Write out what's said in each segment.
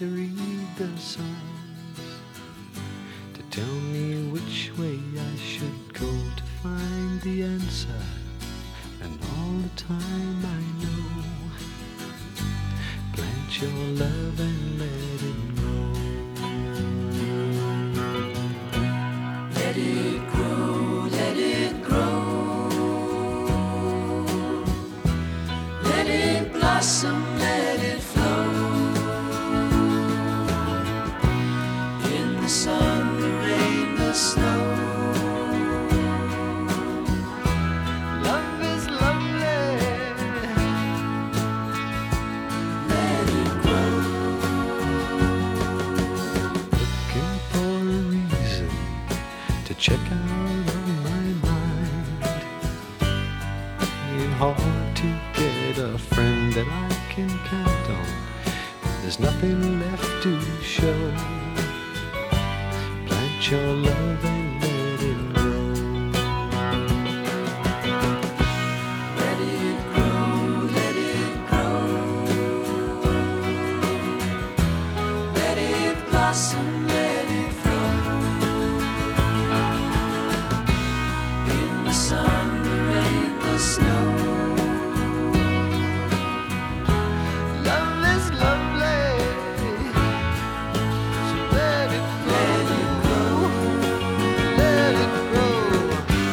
to read the signs, to tell me which way I should go to find the answer. And all the time I know, plant your love and let it grow. Let it grow, let it grow. Let it blossom, let it flow. In the sun, the rain, the snow. Check out on my mind. Ain't hard to get a friend that I can count on. There's nothing left to show. Plant your love and let it grow. Let it grow, let it grow. Let it blossom, let it flow. The sun, the rain, the snow. Love is lovely, so let it grow, let it grow.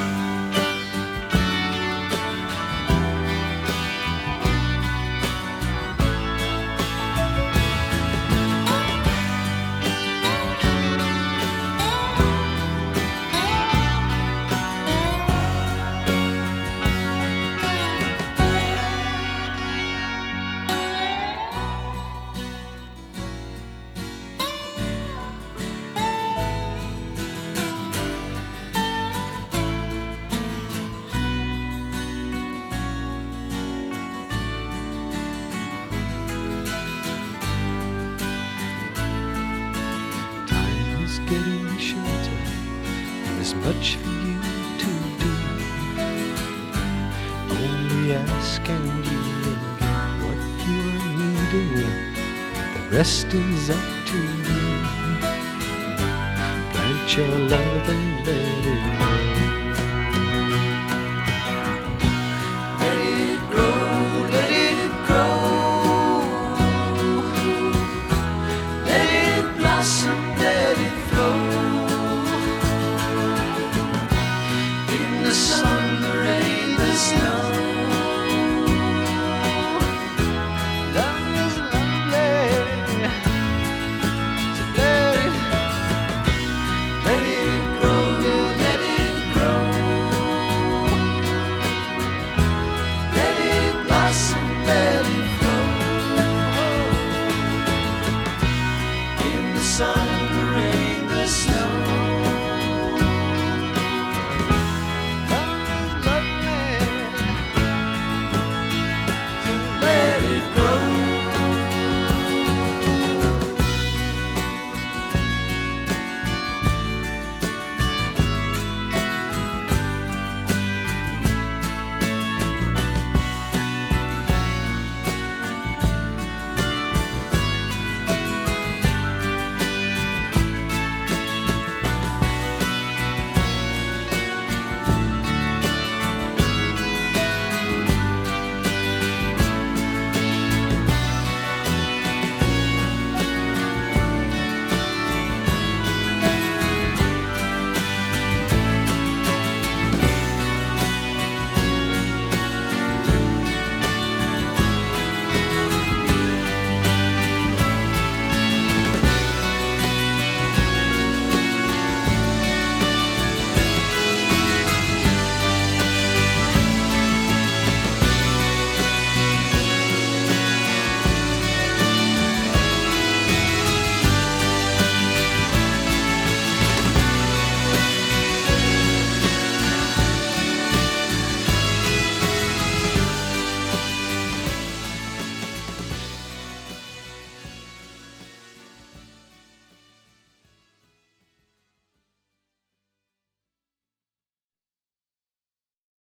Getting shorter, there's much for you to do. Only ask and you will get what you are needing. The rest is up to you. Plant your love and let it grow.